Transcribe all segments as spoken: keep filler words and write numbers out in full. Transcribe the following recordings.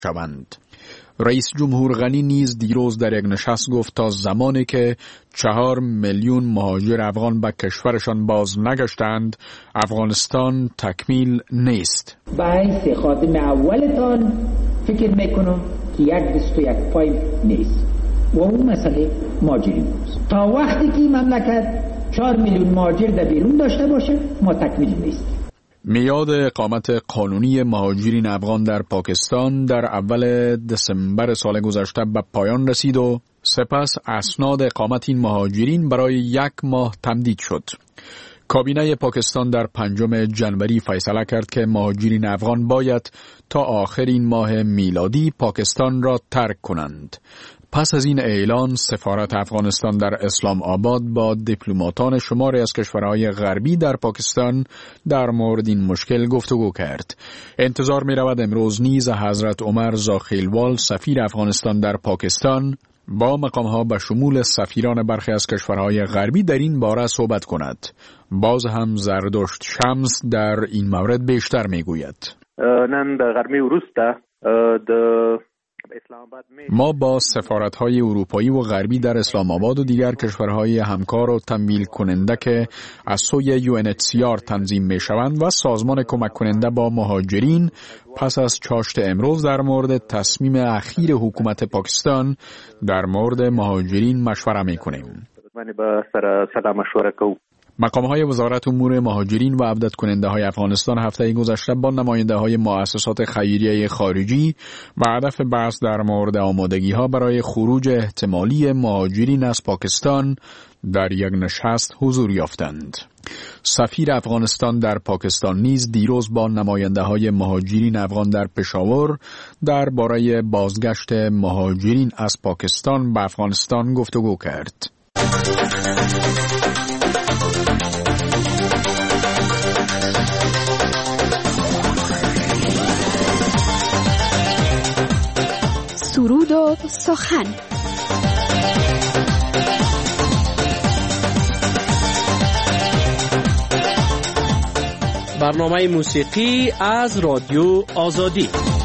شوند. رئیس جمهور غنی نیز دیروز در یک نشست گفت تا زمانی که چهار میلیون مهاجر افغان به کشورشان باز نگشتند، افغانستان تکمیل نیست. باعث خادم اولتان فکر میکنم که یک دست و یک پای نیست و اون مسئله مهاجرین است. تا وقتی که مملکت چهار میلیون مهاجر در بیرون داشته باشه ما تکمیل نیست. میعاد اقامت قانونی مهاجرین افغان در پاکستان در اول دسامبر سال گذشته به پایان رسید و سپس اسناد اقامت این مهاجرین برای یک ماه تمدید شد. کابینه پاکستان در پنجم جنوری فیصله کرد که مهاجرین افغان باید تا آخر این ماه میلادی پاکستان را ترک کنند. پس از این اعلان سفارت افغانستان در اسلام آباد با دیپلماتان شماری از کشورهای غربی در پاکستان در مورد این مشکل گفتگو کرد. انتظار می رود امروز نیز حضرت عمر زاخیلوال سفیر افغانستان در پاکستان با مقامها به شمول سفیران برخی از کشورهای غربی در این باره صحبت کند. باز هم زردشت شمس در این مورد بیشتر می گوید. نن در غرمی وروسته د ما با سفارت‌های اروپایی و غربی در اسلام آباد و دیگر کشورهای همکار و تمویل کننده که از سوی یو ان اچ سی آر تنظیم می‌شوند و سازمان کمک کننده با مهاجرین پس از چاشت امروز در مورد تصمیم اخیر حکومت پاکستان در مورد مهاجرین مشوره می‌کنیم. مقام‌های وزارت امور مهاجرین و عودت کننده های افغانستان هفته گذشته با نماینده های مؤسسات خیریه خارجی به هدف بحث در مورد آمادگی ها برای خروج احتمالی مهاجرین از پاکستان در یک نشست حضور یافتند. سفیر افغانستان در پاکستان نیز دیروز با نماینده های مهاجرین افغان در پشاور درباره بازگشت مهاجرین از پاکستان به افغانستان گفتگو کرد. سرود و سخن. برنامه موسیقی از رادیو آزادی.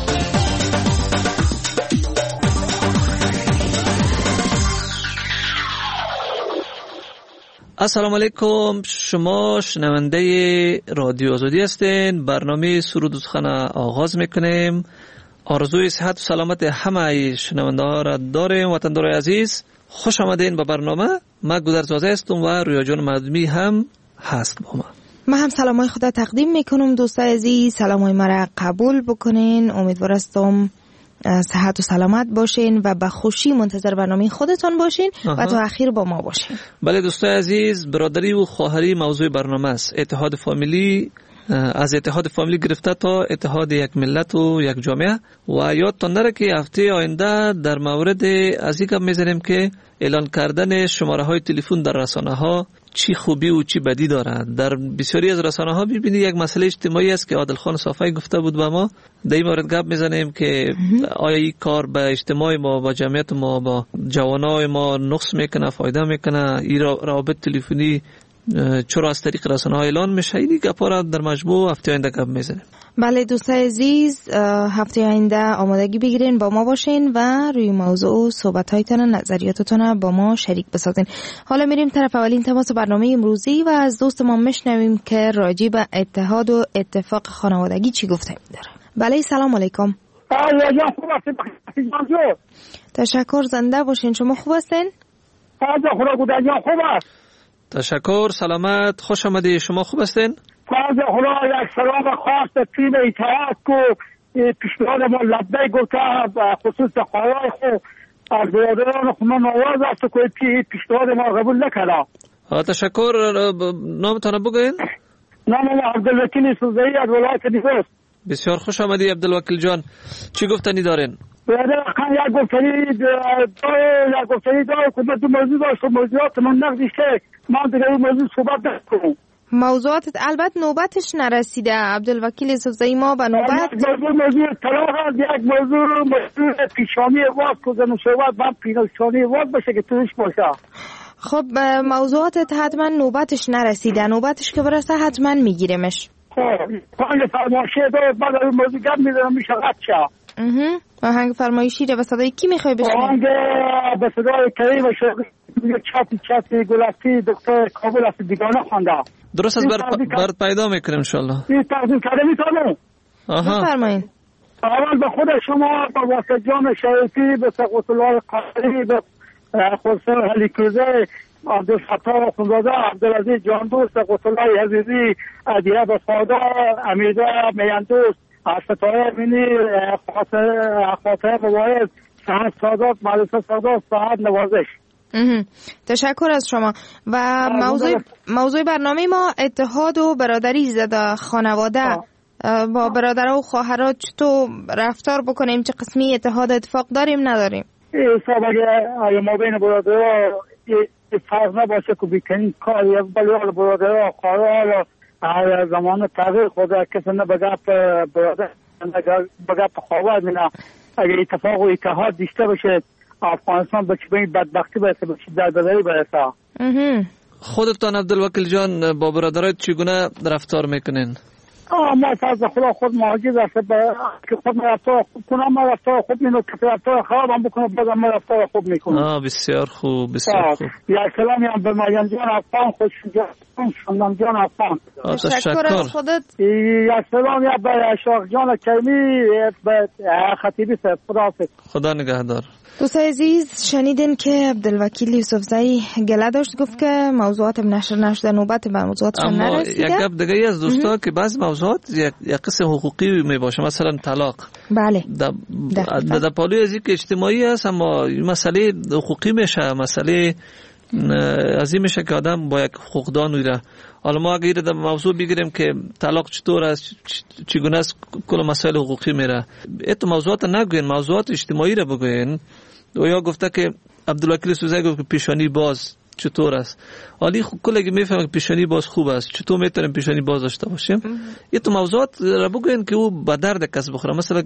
السلام علیکم، شما شنونده رادیو آزادی هستین. برنامه سرود و سخن آغاز میکنیم. آرزوی صحت و سلامت همه شنونده ها را داریم. وطندار عزیز خوش آمدین به برنامه. من گذرزاده هستم و رویا جان مردمی هم هست با ما. من هم سلامای خدا تقدیم میکنم. دوستای عزیز سلامای مرا قبول بکنین. امیدوار هستم صحت و سلامت باشین و به خوشی منتظر برنامه خودتان باشین آها. و تا اخیر با ما باشین. بله دوستای عزیز، برادری و خواهری موضوع برنامه است. اتحاد فامیلی، از اتحاد فامیلی گرفته تا اتحاد یک ملت و یک جامعه. و یادتان نره که هفته آینده در مورد از این گپ میزنیم که اعلان کردن شماره های تلفن در رسانه ها چی خوبی و چی بدی دارد. در بسیاری از رسانه ها ببینید یک مسئله اجتماعی است که عادل خان صافی گفته بود به ما. در این مورد گپ میزنیم که آیا این کار به اجتماع ما، با جمعیت ما، با جوانای ما نقص میکنه، فایده میکنه؟ این روابط تلفنی چرا از طریق رسانه ها اعلان میشه؟ این گپا را در مجموع هفته آینده گپ میزنیم. بله دوستای عزیز، هفته آینده آمادگی بگیرین، با ما باشین و روی موضوع صحبت هایتان، نظریاتتان با ما شریک بسازین. حالا میریم طرف اولین تماس برنامه امروزی و از دوست ما میشنویم که راجع به اتحاد و اتفاق خانوادگی چی گفته داره. بله سلام علیکم. تشکر، زنده باشین. شما خوب هستین؟ تشکر، سلامت، خوش آمدید. شما خوب هستین؟ فاز خدا یک سلام خاص به تیم اتحاد کو پیشنهاد ما لبیک گفته خصوص خواهی خو از برادران خونه نواز است که پیشنهاد ما قبول نکرده. تشکر. نامتان بگوین؟ نام ما عبدالوکیل سوزایی از ولایت نیست. بسیار خوش آمدید عبدالوکیل جان. چی گفتنی دارین؟ برادر خان یک گفتنی داره یک گفتنی داره که من دو موضوع داشت و موضوعات من نقدش که من دیگه این موضوع صحبت نکنم. موضوعاتت البته نوبتش نرسیده عبدالوکیل سوزایی. ما به نوبت یک موضوع موضوع طلاق هست، یک موضوع موضوع پیشانی واز کردن صحبت من پیشانی واز باشه که توش باشه. خب موضوعاتت حتما نوبتش نرسیده، نوبتش که برسه حتما میگیرمش. خب پنج فرمایشه داره بعد از موضوع گپ میزنم میشه قد شه. آهنگ فرمایشی رو به صدای کی میخوای بشنوی؟ آهنگ به صدای کریم و شوقی چاپی چاپی گلفتی دکتر کابل است بیگانه خوانده. درست است، برات پیدا میکنیم ان شاء الله. این تقدیم کرده میتونم. آها بفرمایید. اول به خود شما با واسه جان شریفی به سقوط الله قادری به خسرو هلیکوزه عبدالفتاح خونزاده عبدالعزیز جاندوست سقوط الله عزیزی عدیه بساده امیده میاندوست ستاره امینی خاطر مباید سعد سادات مدرسه سادات سعد نوازش. تشکر از شما. و موضوع موضوع برنامه ما اتحاد و برادری زده خانواده با برادرها و خواهرها چطور رفتار بکنیم، چه قسمی اتحاد اتفاق داریم نداریم؟ حساب اگه ما بین برادرها فرق نباشه که بیکنیم کار یک بلیال برادرها خواهرها زمان تغییر خدا کسی نه بگه برادر بگه خواهر مینا اگه اتفاق و اتحاد دیشته بشه افغانستان به چه بدبختی برسه به چه دربدری برسه. خودتان عبدالوکیل جان با برادرات چگونه رفتار میکنین؟ ما فضل خدا خود مهاجر است که خود رفتار خوب کنم، ما رفتار خوب میکنم که رفتار خراب هم بکنم بازم ما رفتار خوب میکنم. آه بسیار خوب بسیار خوب. یا سلامی هم به مریم جان افغان خوش شندم جان افغان. تشکر از خودت. یا سلامی هم به اشاق جان کریمی به خطیبی صاحب. خدا خدا نگهدار. دوستای عزیز شنیدین که عبدالوکیل یوسفزئی گله داشت، گفت که موضوعات نشر نشده نوبت به موضوعاتشان نرسیده. اما یک گپ دیگه از دوستا که بعض موضوعات یک یک قسم حقوقی می باشه، مثلا طلاق. بله. در در پالوی از اینکه اجتماعی است اما مسئله حقوقی میشه، مسئله از این میشه که آدم با یک حقوقدان میره. حالا ما اگه در موضوع بگیریم که طلاق چطور است، چگونه است، کل مسائل حقوقی میره. ایتو موضوعات نگوین، موضوعات اجتماعی را بگوین. و یا گفته که عبدالوکیل یوسفزئی گفت که پیشانی باز چطور است. حالی کل اگه میفهمه که پیشانی باز خوب است، چطور میتونیم پیشانی باز داشته باشیم؟ ایتو موضوعات را بگوین که او به درد کس بخوره. مثلا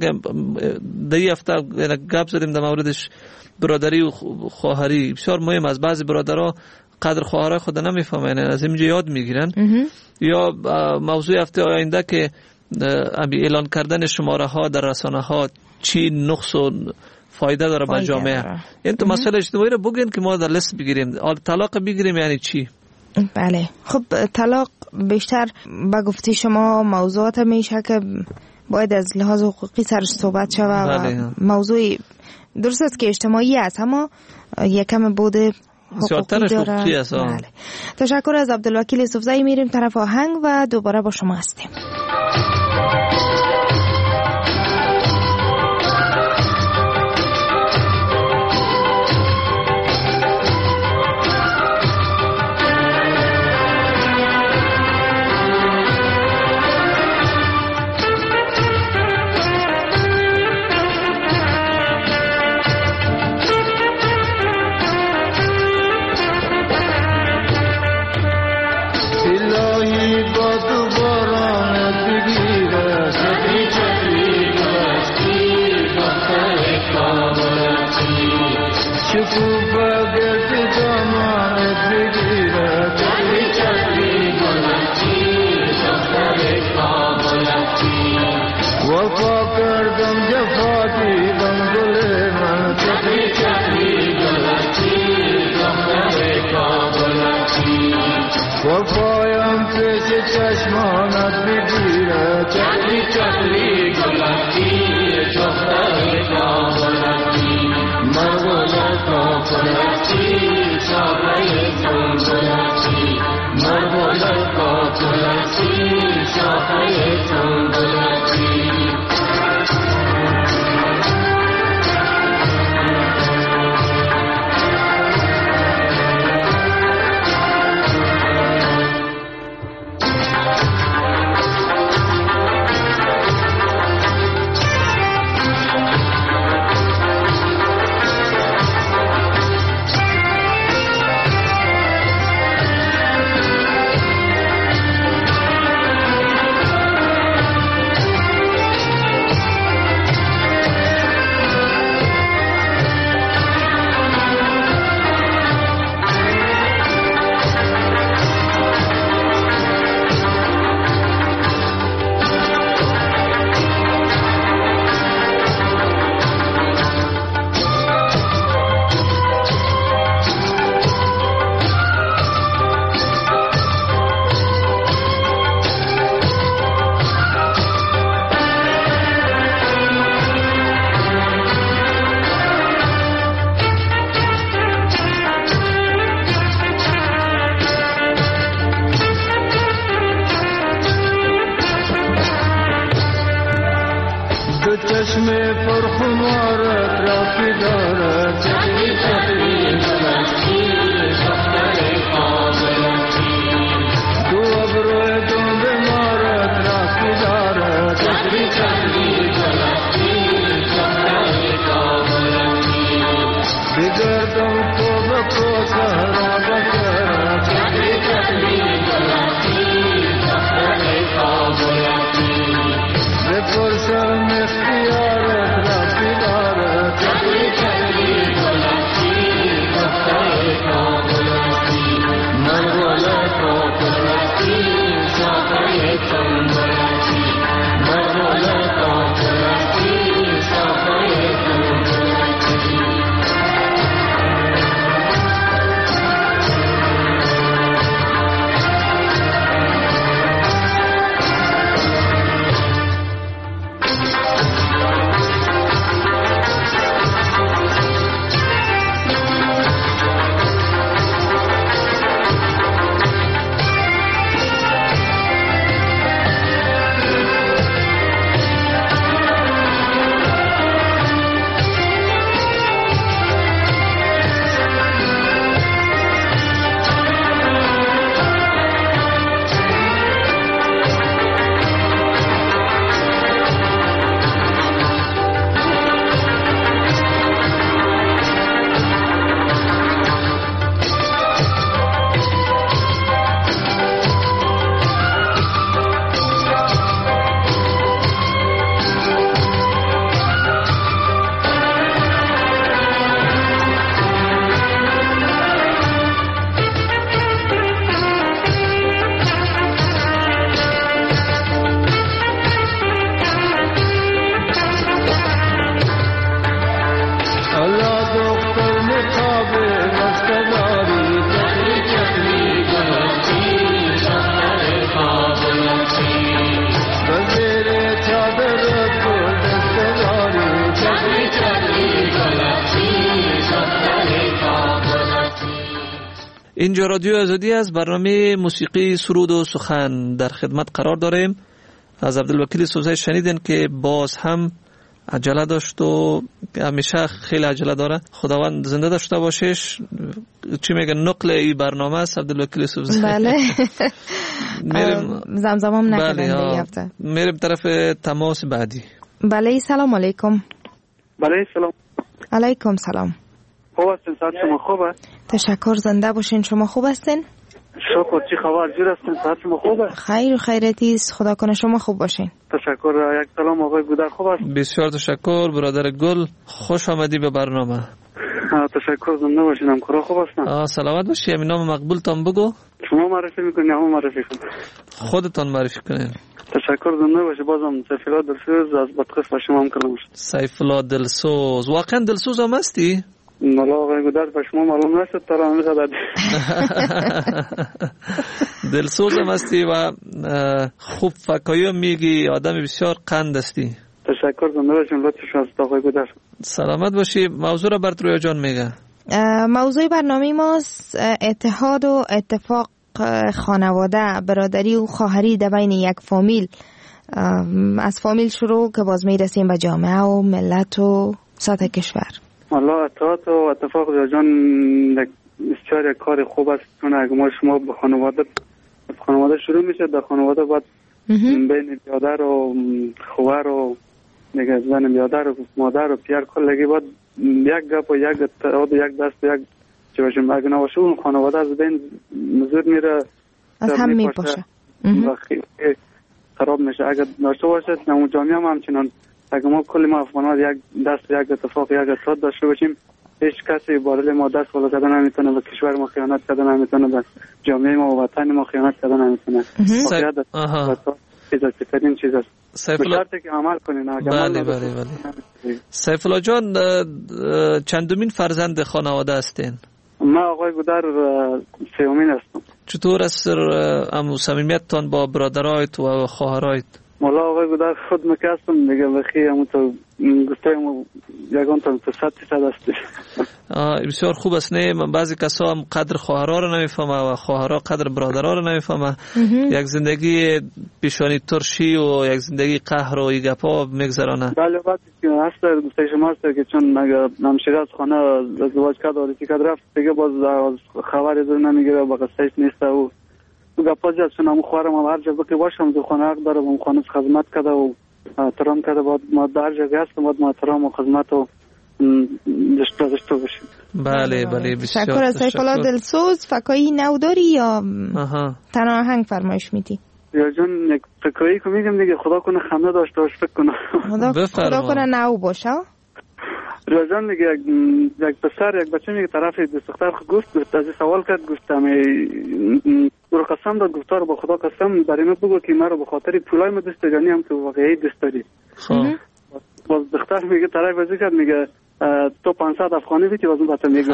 دی هفته گپ زدیم در موردش برادری و خواهری، بسیار مهم است. بعضی برادرها قدر خواهرای خود نمیفهمن، از اینجا یاد میگیرن. یا موضوع هفته آینده که اعلان کردن شماره ها در رسانه ها چی نقص و فایده داره به جامعه. این تو مسئله اجتماعی رو بگین که ما در لیست بگیریم. طلاق بگیریم یعنی چی؟ بله خب طلاق بیشتر به گفته شما موضوعات میشه که باید از لحاظ حقوقی سرش صحبت شود و موضوع درست است که اجتماعی است اما یکم بود حقوقی داره. بله. تشکر از عبدالوکیل یوسفزئی. میریم طرف آهنگ و دوباره با شما هستیم. وفایم پیش چشمانت بگیره چکلی چکلی گلکی چختر کابلکی مرگولا کابلکی چاقای تون گلکی مرگولا کابلکی چاقای تون گلکی اینجا رادیو آزادی است. برنامه موسیقی سرود و سخن در خدمت قرار داریم. از عبدالوکیل سوزی شنیدین که باز هم عجله داشت و همیشه خیلی عجله داره. خداوند زنده داشته باشش. چی میگن نقل این برنامه است عبدالوکیل سوزی. بله. میرم زمزمم نکردن بله دیگه. میرم طرف تماس بعدی. بله سلام علیکم. بله سلام. علیکم سلام. خوب هستین؟ ساعت شما خوبه؟ تشکر، زنده باشین. شما خوب هستین؟ شکر. چی خبر؟ جور هستین؟ ساعت شما خوبه؟ خیر و خیرتی است. خدا کنه شما خوب باشین. تشکر. یک سلام آقای گودر، خوب است؟ بسیار تشکر برادر گل، خوش آمدی به برنامه. تشکر. زنده باشین. همکارا خوب هستن؟ آه سلامت باشی. همین نام مقبولتان بگو. شما معرفی میکنی همون معرفی کن؟ خودتان معرفی کنین. تشکر. زنده باشی. بازم سیفالله دلسوز از بدقسم شما هم کلام شد. سیفالله دلسوز. واقعا دلسوز هم هستی؟ مالا آقای گودر به شما معلوم نشد تا راه می‌خواد. دلسوز هم هستی و خوب فکایی میگی، آدم بسیار قند هستی. تشکر. زنده باشین. لطف شما است آقای گودر. سلامت باشی. موضوع را برات رویا جان میگه. موضوع برنامه ماست اتحاد و اتفاق خانواده، برادری و خواهری در بین یک فامیل. از فامیل شروع که باز میرسیم به جامعه و ملت و سطح کشور. والله اتحاد و اتفاق جان بسیار یک کار خوب است. چون اگه ما شما به خانواده خانواده شروع میشه، در خانواده باید بین برادر و خواهر و دیگه زن برادر و مادر و پیر کلگی باید یک گپ و یک اتحاد و یک دست و یک چه باشه. اگه نباشه اون خانواده از بین زود میره، از هم میپاشه و خیلی خراب میشه. اگه داشته باشه اون جامعه هم همچنان. اگه ما کلی ما افغان‌ها یک دست یک اتفاق یک اتحاد داشته باشیم، هیچ کسی بالای ما دست بالا کردن نمیتونه، به کشور ما خیانت کردن نمیتونه، به جامعه ما و وطن ما خیانت کردن نمیتونه. واقعیت چیز است، بهترین چیز است. سیفالله شرطی که عمل کنین. بله بله بله. سیفالله جان چندمین فرزند خانواده هستین؟ ما آقای گودر سومین هستم. چطور است ام صمیمیتتان با برادرایت و خواهرایت؟ مولا آقای گودر خود مکستم دیگه بخی همون تو گفتم یگان تا صد درصد است. بسیار خوب است. نه من بعضی کسا هم قدر خواهرها رو نمیفهمه و خواهرها قدر برادرها رو نمیفهمه. یک زندگی پیشانی ترشی و یک زندگی قهر و گپا میگذرانه. بله وقتی که هست گفته شما است که چون اگر نمشیره از خانه ازدواج کرد و رسیدگی کرد رفت دیگه باز خبری زور نمیگیره و قصهش نیست و گپا زیاد چون همون خواهرم هم هر جا بکی باشم دو خانه حق داره و اون خانه خدمت کرده و احترام کرده. باید ما در جا هستم باید ما احترام و خدمت و داشته داشته باشیم. بله بله بسیار تشکر. از سیف الله دلسوز فکایی نو داری یا تنها آهنگ فرمایش میدی؟ یا جان یک فکایی که میگم دیگه خدا کنه خنده داشته باش فکر کنه. خدا, خدا کنه نو باشه. ریا جان میگه یک پسر یک بچه میگه طرف دختر گفت گفت از سوال کرد گفتم برو قسم داد گفت رو با خدا قسم برای من بگو که مرا به خاطر پولای من دوست داری هم که واقعی دوست داری. باز دختر میگه طرف بازی کرد میگه تو پانصد افغانی بیتی واسه بچه میگه.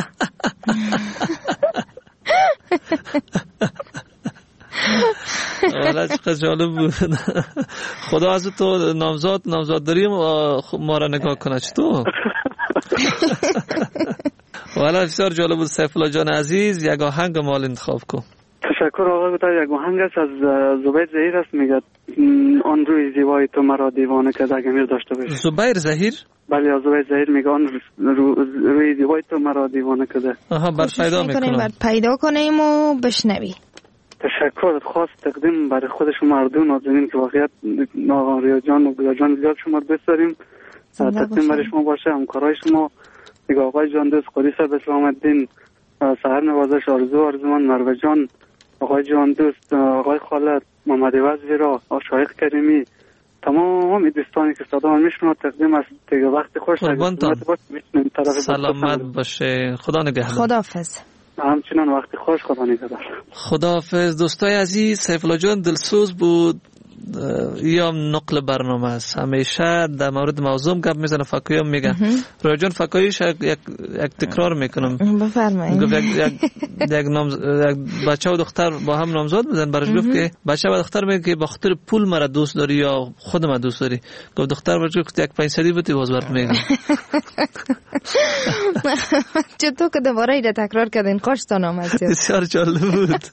والا چقدر جالب بود. خدا از تو نامزاد نامزاد داریم ما را نگاه کنه چطور. والا بسیار جالب بود. سیف الله جان عزیز یک آهنگ مال انتخاب کن. تشکر آقا. بتا یک آهنگ است از زبیر زهیر است میگه آن روی زیبای تو مرا دیوانه کرده. اگه میر داشته باشی. زبیر زهیر؟ بله زبیر زهیر میگه آن روی زیبای تو مرا دیوانه کرده. آها بر پیدا میکنم. بر پیدا کنیم و بشنوی. تشکر خاص تقدیم برای خود شما اردو نازنین که واقعیت آقا ریا جان و گویا جان زیاد شما رو بساریم. تقدیم برای شما باشه. همکارای شما دیگه آقای جان دوست قدیس اسلام الدین، سحر نوازش آرزو آرزوان، مروه جان، آقای جان دوست، آقای خالد، محمد وزیرا، شایخ کریمی، تمام دوستانی که صدا میشنوند تقدیم است. دیگه وقت خوش. سلامت باشه. خدا نگهدار. خداحافظ. همچنان وقتی خوش. خدا نگهدار. خداحافظ. دوستای عزیز، سیف الله جان دلسوز بود. یا نقل برنامه است. همیشه در مورد موضوع گپ میزنه. فکایی هم میگه رای جان فکاییش یک یک تکرار میکنم. بفرمایید. گفت یک یک یک نام یک بچه و دختر با هم نامزاد بودن. براش گفت که بچه و دختر میگه که با خاطر پول مرا دوست داری یا خود مرا دوست داری. گفت دختر براش گفت یک پنجصدی بودی باز برات میگم. چطور که دوباره ایده تکرار کردین خوشتون آمد. بسیار جالب بود.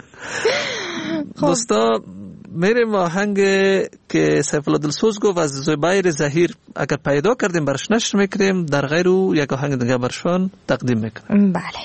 دوستا میریم آهنگ که سیف الله دلسوز گفت از زبیر زهیر اگر پیدا کردیم برش نشر میکنیم، در غیر او یک آهنگ دیگه برشان تقدیم میکنیم. بله.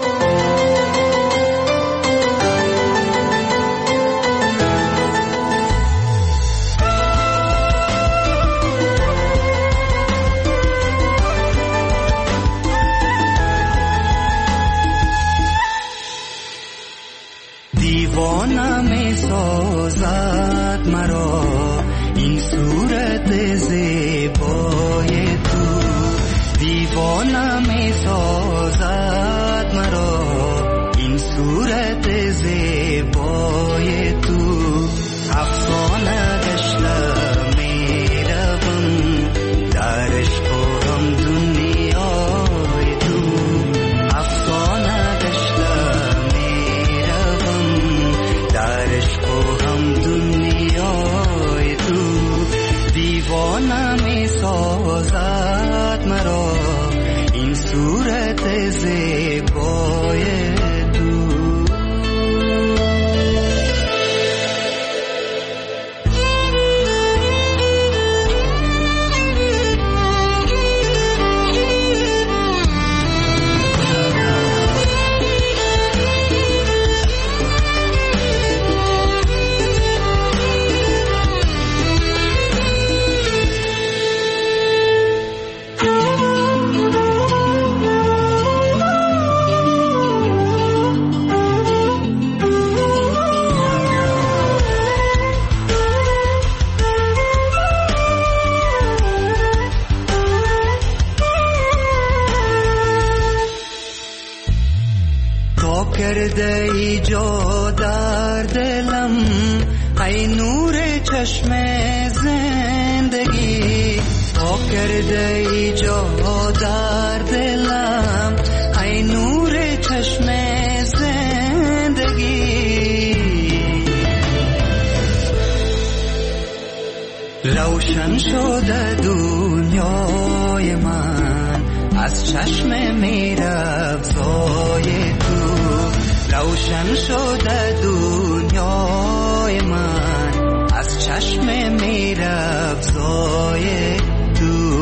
دیوانه می سازد مرا این صورت زیبای تو. دیوانه می سازد مرا این صورت زیبای تو. افسانه گشته می روم در عشق و غم دنیای تو. افسانه گشته می روم در عشق و غم دنیای تو. دیوانه می سازد مرا این صورت زیبای تو. کرده ای جا در دلم ای نور چشم زندگی. تو کرده ای جا در دلم ای نور چشم زندگی. روشن شده دنیای من از چشم میرافزای تو. روشن شده دنیای من از چشم میرافزای تو.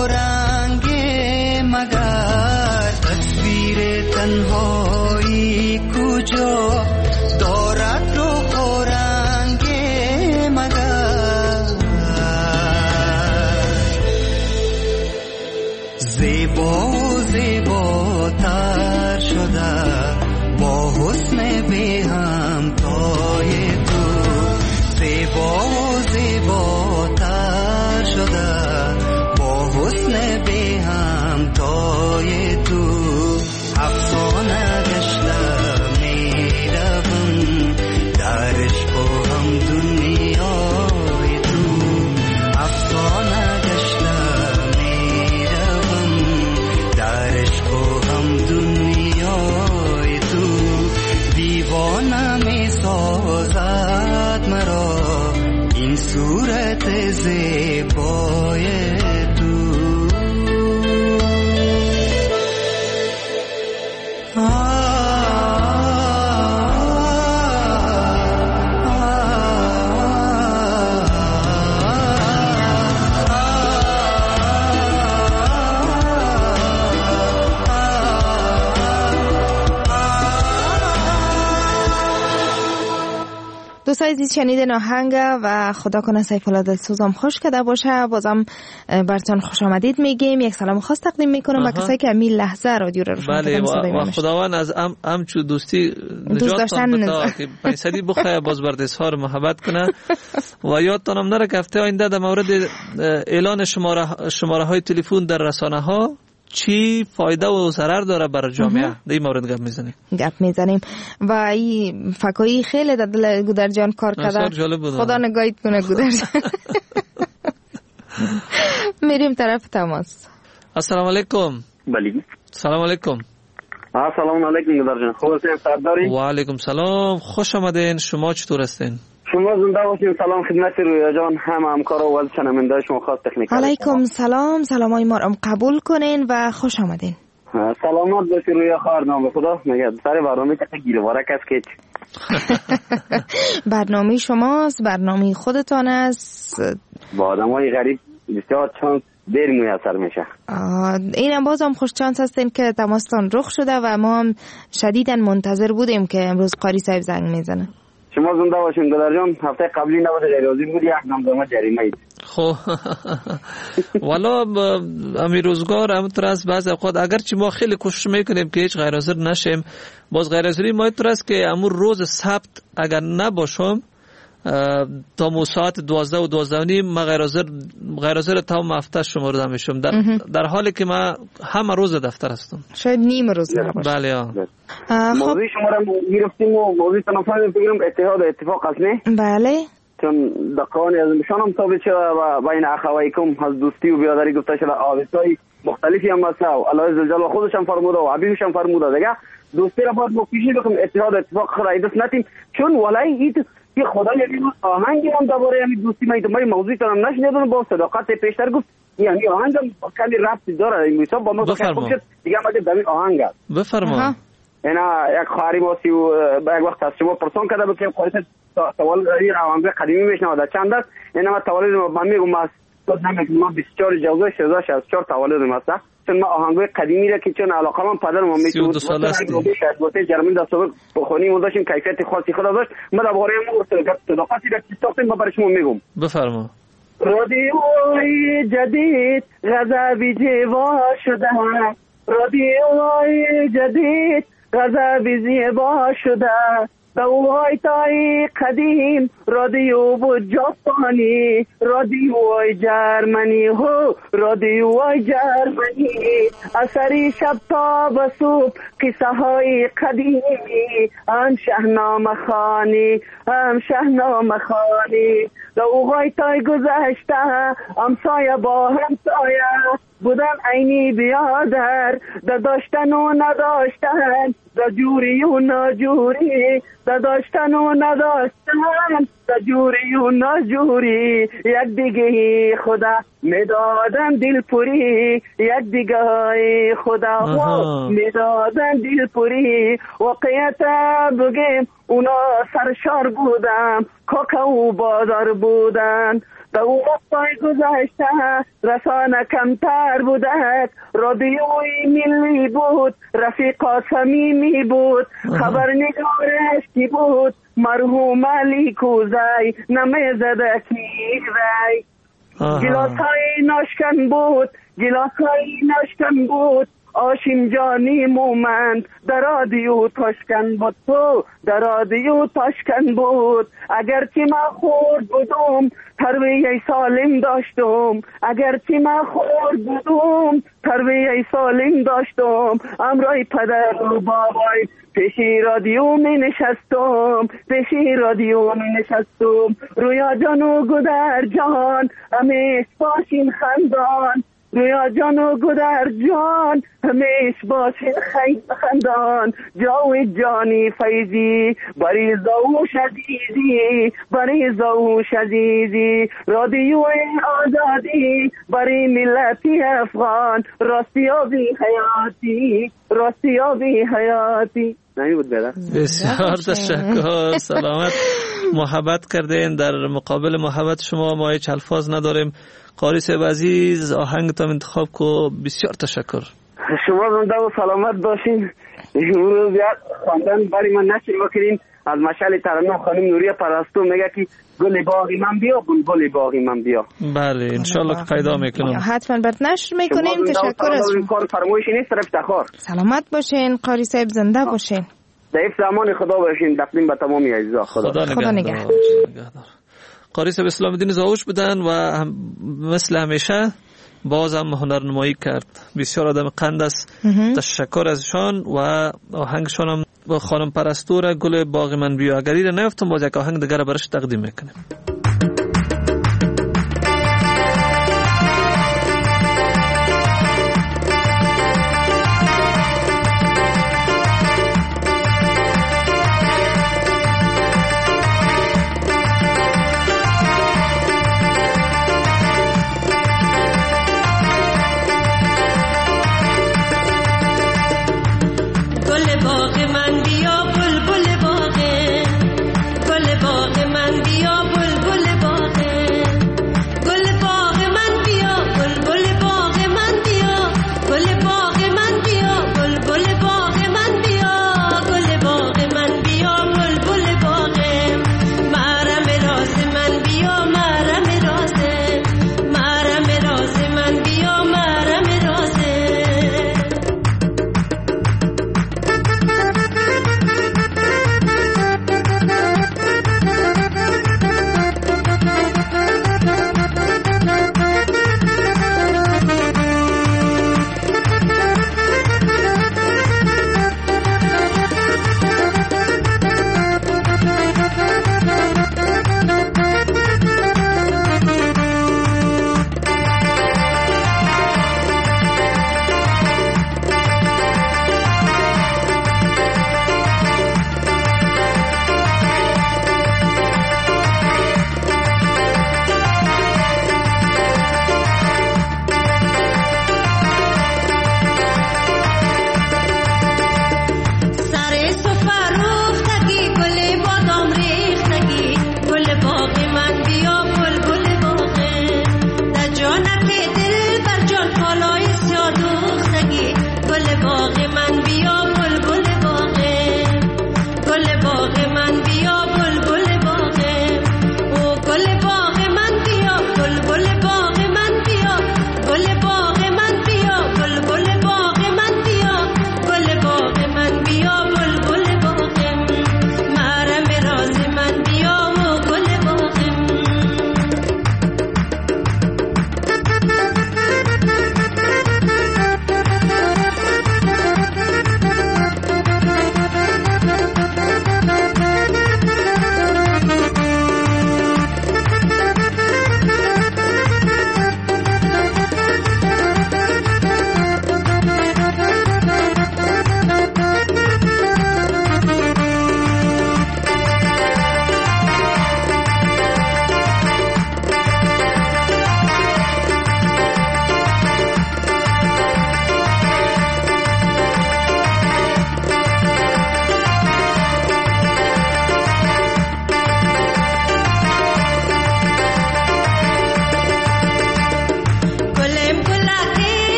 رنگ مگر تصویر تنهایی کجا دارد روح و رنگ مگر زیبا و زیباتر شده با حسن بی همتای تو زیبا و زیباتر شده با حسن بی همتای تو افسانه گشته میروم در عشق و هم دنیای تو افسانه گشته میروم در عشق و هم دنیای تو دیوانه می سازد مرا این صورت زیبای تو دوستای عزیز شنیدین آهنگ و خدا کنه سیف الله دلسوزم خوش کده باشه. بازم برتون خوش آمدید میگیم، یک سلام خاص تقدیم میکنم به کسایی که همین لحظه رادیو رو روشن کردن. بله و, و خداوند از ام امچو دوستی نجاتتان بده که پیسدی بخواه باز بر اظهار محبت کنه و یادتانم نره که هفته آینده در مورد اعلان شماره شماره های تلفن در رسانه ها چی فایده و ضرر داره برای جامعه در این مورد گپ میزنیم گپ میزنیم و این فکایی خیلی در دل گودرجان کار کرده. خدا نگاهید کنه گودرجان. میریم طرف تماس. السلام علیکم. بله سلام علیکم. السلام علیکم گودرجان، خوب هستین سرداری؟ و علیکم سلام، خوش آمدین. شما چطور هستین؟ شما زنده باشین. سلام خدمت رویا جان، هم همکارا و شنونده شما خاص تکنیک. علیکم سلام، سلامای ما رو قبول کنین و خوش آمدین. سلامت باشی رویا خواهر نام خدا. میگه سر برنامه چقدر گیرواره کس که برنامه شماست، برنامه خودتان است. با آدمای غریب بسیار چانس دیر میسر میشه. اینم باز هم خوش چانس هستیم که تماستان رخ شده و ما هم شدیداً منتظر بودیم که امروز قاری صاحب زنگ میزنه. شما زنده باشین گلر جان. هفته قبلی نبوده جریازی بود، یک نامزدما جریمه اید. خب والا امی روزگار همونطور است بعض اوقات اگرچه ما خیلی کوشش میکنیم که هیچ غیر حاضر نشیم، باز غیر حاضری ما اینطور است که امور روز سبت اگر نباشم تا مو ساعت دوازده و دوازده و نیم ما غیر حاضر غیر حاضر تا هفته شمرده میشم، در, در حالی که ما همه روز دفتر هستم. شاید نیم روز نباشه. بله ها. موضوع شما را گرفتیم و موضوع تنفر بگیرم اتحاد اتفاق است نه؟ بله. چون دقانی از نشان هم ثابت شده و بین اخوایکم از دوستی و بیادری گفته شده آویزهای مختلفی هم هست و الله عزوجل خودش هم فرموده و حبیبش هم فرموده دیگه دوستی را باید مکیشی بکنم اتحاد اتفاق خرای دست نتیم، چون ولای ایت که خدا یعنی آهنگی هم درباره همین دوستی میاد. من موضوع تام نشنیدم، با صداقت پیشتر گفت یعنی آهنگ کلی ربطی داره این میسا با ما که خوب دیگه ما در این آهنگ بفرما. اینا یک خاری ماسی و با یک وقت از شما پرسان کرده بود که خواهد سوال این آهنگ قدیمی میشنوه چند است. اینا ما تولد ما میگم از تو نمیگم ما بیست و چهار جوزه شده شصت و چهار تولد ما است، چون ما آهنگای قدیمی را که چون علاقه من پدر ما میگه سی و دو سال است گفته جرمین دست بخونی و داشتیم کیفیت خاصی خود داشت. ما درباره ما صداقتی را که ساختیم ما برای شما میگم. بفرما. رادیوی جدید غضبی جوا شده، رادیوی جدید غضبی زیبا شده، دوای تای قدیم رادیو بود جاپانی، رادیوی جرمنی هو رادیوی جرمنی، اثری شب تا به صبح قصه های قدیمی، هم شهنامه خانی هم شهنامه خانی، دوای تای گذشته همسایه با همسایه بودن عینی بیادر، دا داشتن و نداشتن، دا جوری و ناجوری، دا داشتن و نداشتن، جوری و ناجوری یک دیگه خدا میدادن دل پوری یک دیگه خدا میدادن دل پوری واقعیت بگیم اونا سرشار بودن کاکا و بازار بودن در او وقتای گذشته رسانه کمتر بودک رادیوی ملی بود رفیقا صمیمی بود خبرنگارش کی بود مرحوم علی کوزی نمیزده کی وی گلاس های ناشکن بود گلاس های ناشکن بود آشیم جانی مومند در رادیو تاشکن بود تو در رادیو تاشکن بود اگر که من خورد بودم تربیه سالم داشتم اگر که من خورد بودم تربیه سالم داشتم امرای پدر و بابای پیشی رادیو می نشستم پیشی رادیو می نشستم رویا جان و گودر جان همیش باشین خندان رویا جان و گودر جان همیش باشین خندان جاوید جانی فیضی بریزا و شدیدی بریزا و شدیدی رادیو آزادی بری ملتی افغان راستیابی حیاتی راستیابی حیاتی. نمی بود بیدر؟ بسیار تشکر. سلامت محبت کردین. در مقابل محبت شما ما هیچ الفاظ نداریم. قاری صاحب عزیز آهنگتان انتخاب کو. بسیار تشکر. شما زنده و سلامت باشین. امروز یاد خواندن برای من نشر بکنین از مشعل ترنم خانم نوریه پرستو میگه که گل باغی من بیا بلبل باغی من بیا. بله انشالله که پیدا میکنم. حتما برات نشر میکنیم. تشکر از شما. کار فرمایش نیست افتخار. سلامت باشین قاری صاحب زنده باشین. در زمان خدا باشین. تقدیم به تمام عزیزا. خدا خدا نگهدار. قاری صاحب اسلام الدین زاوش بودن و هم مثل همیشه باز هم هنرنمایی کرد. بسیار آدم قند است. تشکر ازشان و آهنگشان هم با خانم پرستو را گل باغ من بیا. اگر این را نیفتم باز یک آهنگ دیگر برش تقدیم میکنیم. بل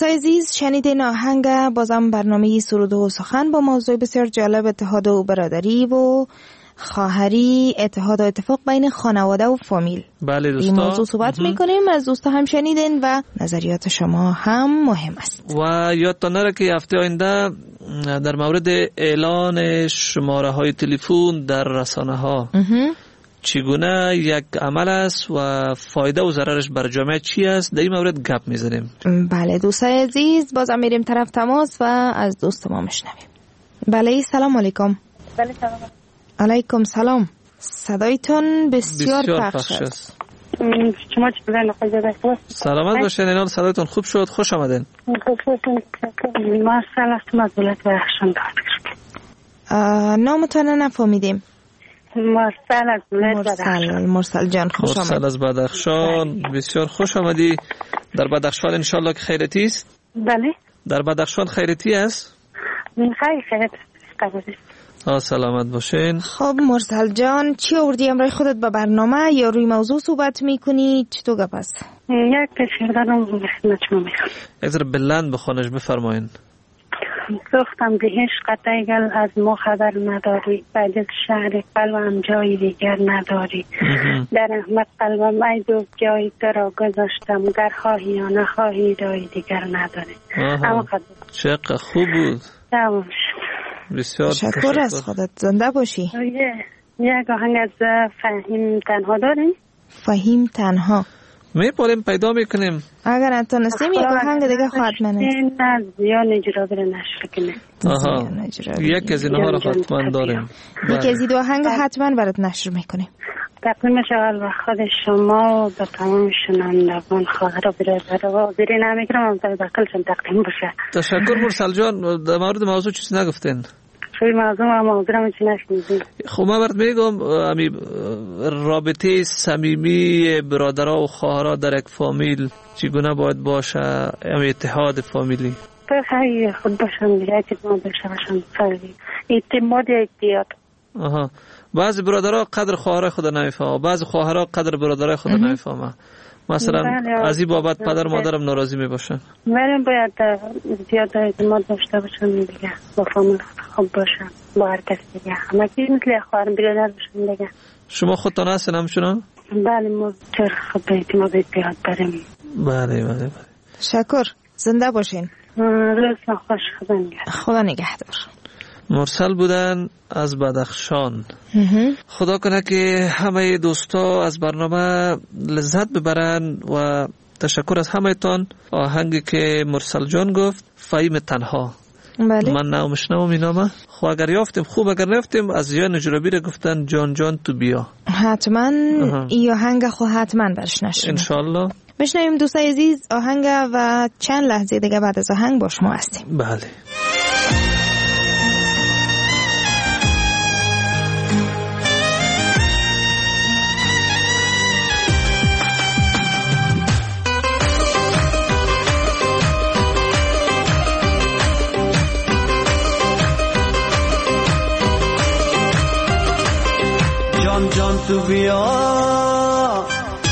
دوستای عزیز، شنیدین آهنگ بازم برنامه سرود و سخن با موضوع بسیار جالب اتحاد و برادری و خواهری، اتحاد و اتفاق بین خانواده و فامیل. بله دوستا، این موضوع صحبت میکنیم. از دوستا هم شنیدین و نظریات شما هم مهم است. و یادتان نره که هفته آینده در مورد اعلان شماره های تلفن در رسانه ها چگونه یک عمل است و فایده و ضررش بر جامعه چی است، در این مورد گپ میزنیم. بله دوستای عزیز، بازم میریم طرف تماس و از دوست ما میشنویم. بله سلام علیکم. بله سلام علیکم سلام. صدایتون بسیار, بسیار پخش است. شما چطور نخواهید؟ سلامت باشین. اینال صدایتون خوب شد. خوش آمدین. مرسل هستم از ولایت بدخشان. نامتون نفهمیدیم. مرسل از ولایت بدخشان. مرسل جان خوش آمد. مرسل از بدخشان، بسیار خوش آمدی. در بدخشان انشالله که خیرتی است؟ بله. در بدخشان خیرتی است؟ خیلی خیرت است. آه سلامت باشین. خب مرسل جان، چی آوردی امروز خودت به برنامه یا روی موضوع صحبت میکنی؟ چطور گپ است؟ یک شعر دارم خدمت شما میخوام. یک ذره بلند بخونش بفرمایین. سوختم به عشق قطعیگل از ما خبر نداری، بعد از شهر قلبم جای دیگر نداری. در احمد قلبم ای دو جای درا گذاشتم، گر خواهی یا نخواهی رای دیگر نداری. اما خدمت چقدر خوب بود. تمام. بسیار تشکر از خودت. زنده باشی. یک آهنگ از فهیم تنها داریم؟ فهیم تنها میپاریم پیدا میکنیم. اگر نتونستیم یک آهنگ دیگه خواهد منه. نه زیان اجرابی رو نشر کنیم. آها، یک از اینها رو حتما داریم. یک از این آهنگ حتما برات نشر میکنیم. تقدیم شغل و خود شما و به تمام شنوندگان خواهر و برادر و بیرین نمیگرم تا بکلشون تقدیم بشه. تشکر مرسل جان. در مورد موضوع چیزی نگفتین؟ شوی موضوع ما موضوع رو چی نشنیدیم. خب من برات میگم امی رابطه صمیمی برادرها و خواهرها در یک فامیل چگونه باید باشه، امی اتحاد فامیلی. خیلی خود باشن دیگه، اعتماد داشته باشن. خیلی اعتماد اتحاد. آها، بعضی برادرها قدر خواهرای خود نمیفهمه، بعضی خواهرها قدر برادرای خود نمیفهمه. مثلا از این بابت پدر و مادرم ناراضی میباشن. ولی باید زیاد اعتماد داشته باشن دیگه، با فامیل خوب باشن، با هر کس دیگه. همه چیز مثل خواهر برادر باشن دیگه. شما خودتان هستین همچنان؟ بله ما چرا خود اعتماد اتحاد داریم. بله بله بله. شکر. زنده باشین. روزتون خوش. خدا نگهدار. خدا نگهدار. مرسل بودن از بدخشان. خدا کنه که همه دوستا از برنامه لذت ببرن و تشکر از همه تان. آهنگی که مرسل جان گفت فهیم تنها. بله. من نامش نام اینامه. خب اگر یافتیم خوب، اگر نیافتیم از یه نجرابی رو گفتن جان جان تو بیا. حتما این آهنگ خو حتما برش نشد انشالله. بشنویم دوستای عزیز آهنگ و چند لحظه دیگه بعد از آهنگ با شما هستیم. بله. جان جان تو بیا،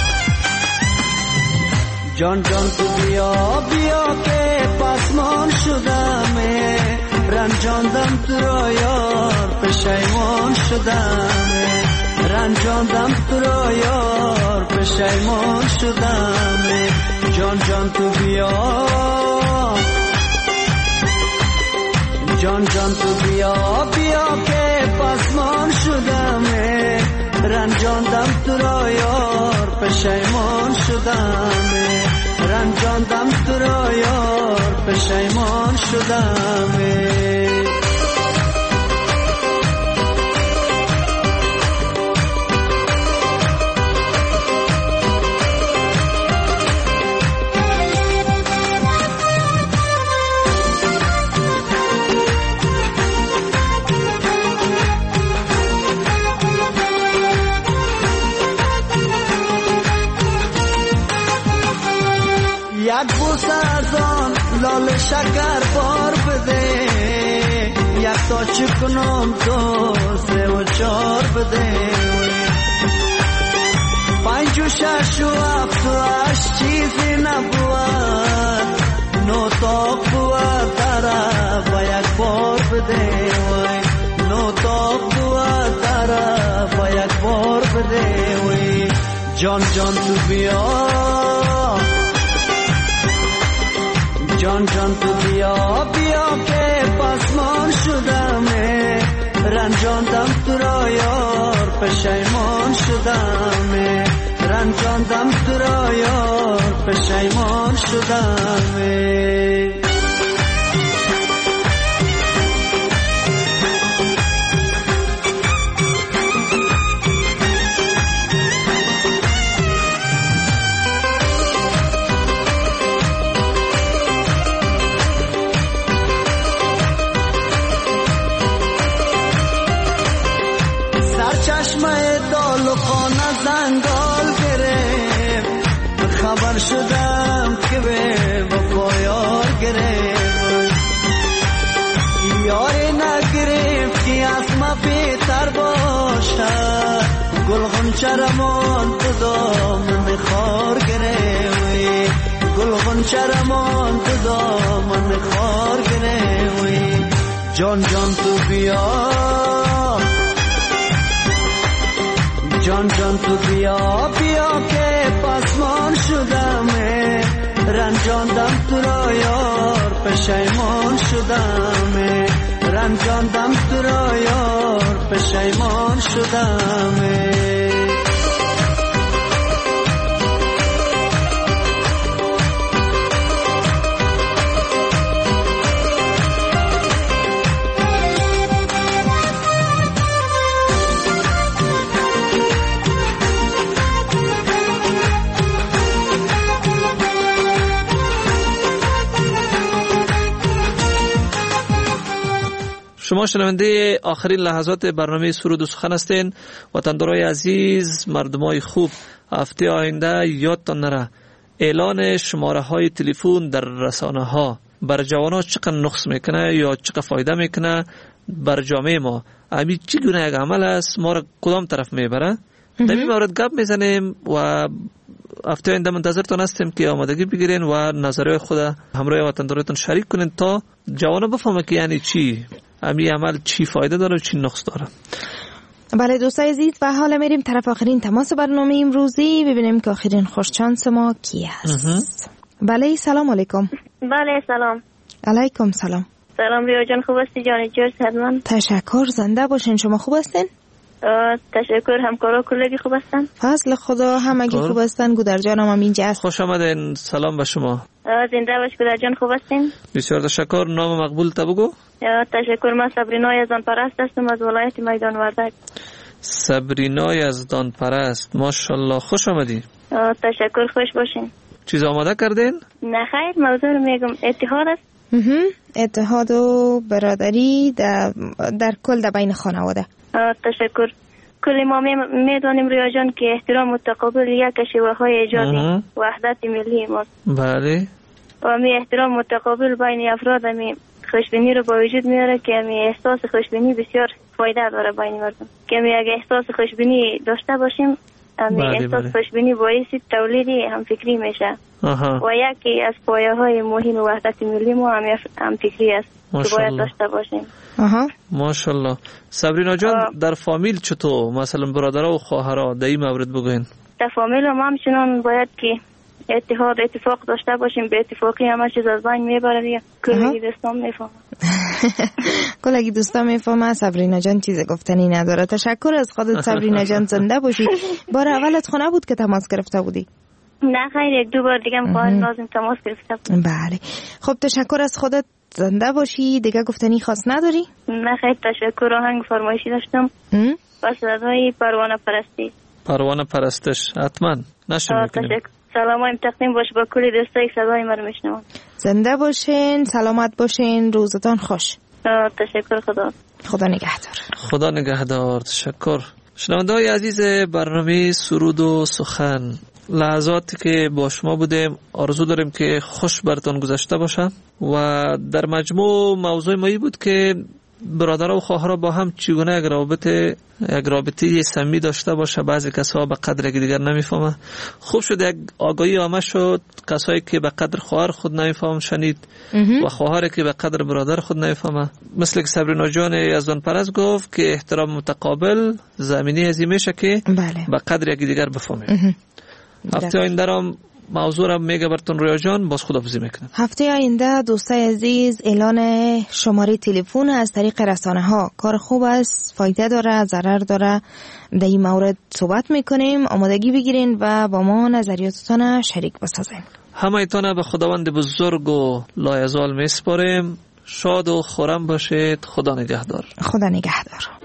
جان جان تو بیا بیا که پسمان شدم، رنجاندم تو را یار پشیمان شدم، رنجاندم تو را یار پشیمان شدم. جان جان تو بیا، جان جان تو بیا بیا که پسمان شدم، رنجاندم تو را یار پشیمان شدم، رنجاندم تو را یار پشیمان شدم. یک بوسه از آن لال شکر بار بده، یک تا چکنم دو سه و چار بده، پنج و شش و هفت و هشت چیزی نبود، نو تاق بود طرف و یک بار بده وای نو تاق بود طرف و یک بار بده وای جان جان تو بیا جان جان تو بیا بیا که پسمان شدم رنجاندم تو را یار پشیمان شدم رنجاندم تو را یار پشیمان شدم چشمه دال و خانه زنگال گرفت خبر شدم که به وفا یار گرفت یاری نگرفت که از ما بهتر باشد گل غنچه رمان تو دامن خار گرفت گل غنچه رمان تو دامن خار گرفت جان جان تو بیا جان جان تو بیا بیا که پسمان شدم رنجاندم تو را یار پشیمان شدم رنجاندم تو را یار پشیمان شدم شما شنونده آخرین لحظات برنامه سرود و سخن هستین. وطندارای عزیز، مردمای خوب، هفته آینده یادتان نره اعلان شماره های تلفن در رسانه ها بر جوانان چقدر نقص میکنه یا چقدر فایده میکنه بر جامعه ما. امی چی گونه یک عمل است ما را کدام طرف میبره؟ در این مورد گپ میزنیم و هفته آینده منتظرتان هستیم که آمادگی بگیرین و نظریه خود همراه وطندارتون شریک کنین تا جوانان بفهمه که یعنی چی امی عمل، چی فایده داره و چی نقص داره. بله دوستای عزیز، و حالا میریم طرف آخرین تماس برنامه امروزی ببینیم که آخرین خوششانس ما کی هست. بله سلام علیکم. بله سلام. علیکم سلام. سلام ریا جان، خوب هستی جان جورج حتما؟ تشکر، زنده باشین. شما خوب هستین؟ تشکر. همکارا کلگی خوب هستن؟ فضل خدا همگی خوب هستن. گودر جانم هم اینجا هست. خوش آمدین. سلام به شما. زنده باش گودر جان، خوب هستین؟ بسیار تشکر. نام مقبول تا بگو. تشکر. من صبرینا یزدان پرست هستم از ولایت میدان وردک. صبرینا یزدان پرست، ماشاءالله، خوش آمدی. تشکر، خوش باشین. چیز آماده کردین؟ نه خیر، موضوع رو میگم اتحاد است. اتحاد و برادری در, در کل در بین خانواده. تشکر. کل ما میدانیم ریا جان که احترام متقابل یک شیوه های ایجاد وحدت ملی ماست. بله. و می احترام متقابل بین افراد می خوشبینی رو با وجود میاره که می احساس خوشبینی بسیار فایده داره بین مردم. که می اگه احساس خوشبینی داشته باشیم، می احساس خوشبینی باعث تولیدی هم فکری میشه. آها. و یکی از پایه های مهم وحدت ملی ما هم هم فکری است که باید داشته باشیم. آها. ماشاءالله. صبرینا جان، در فامیل چطور؟ مثلا برادرها و خواهرها در این مورد بگوین. در فامیل هم همچنان باید که اتحاد اتفاق داشته باشیم. به اتفاقی همه چیز از بین میبره. کلگی دوستان میفهمه. کلگی دوستان میفهمه. صبرینا جان چیز گفتنی نداره. تشکر از خودت صبرینا جان، زنده باشی. بار اولت خونه بود که تماس گرفته بودی؟ نه خیر، یک دو بار دیگه هم لازم تماس گرفته بود. بله. خب تشکر از خودت، زنده باشی. دیگه گفتنی خاص نداری؟ نه خیر، تشکر. آهنگ فرمایشی داشتم. پس صدای پروانه پرستی. پروانه پرستش حتما نشون میکنیم. سلامایم تقدیم باش با کلی دوستای صدای ما رو میشنون. زنده باشین، سلامت باشین، روزتان خوش. تشکر. خدا خدا نگهدار. خدا نگهدار. تشکر. شنونده‌های عزیز برنامه سرود و سخن، لحظاتی که با شما بودیم آرزو داریم که خوش براتون گذشته باشه و در مجموع موضوع ما این بود که برادر و خواهر با هم چگونه یک رابطه یک رابطه صمیمی داشته باشه. بعضی کسا به قدر یک دیگر نمیفهمه. خوب شد یک آگاهی عامه شد، کسایی که به قدر خواهر خود نمیفهم شنید و خواهری که به قدر برادر خود نمیفهمه. مثل که صبرینا جان یزدان پرست گفت که احترام متقابل زمینی ازی میشه که بله. به قدر یک دیگر بفهمید. هفته آینده را موضوع را میگه براتون رویا جان. باز خداحافظی میکنم. هفته آینده دوستای عزیز اعلان شماره تلفن از طریق رسانه ها کار خوب است، فایده داره، ضرر داره، در این مورد صحبت میکنیم. آمادگی بگیرین و با ما نظریاتتون شریک بسازین. همه ایتان به خداوند بزرگ و لایزال میسپاریم. شاد و خرم باشید. خدا نگهدار. خدا نگهدار.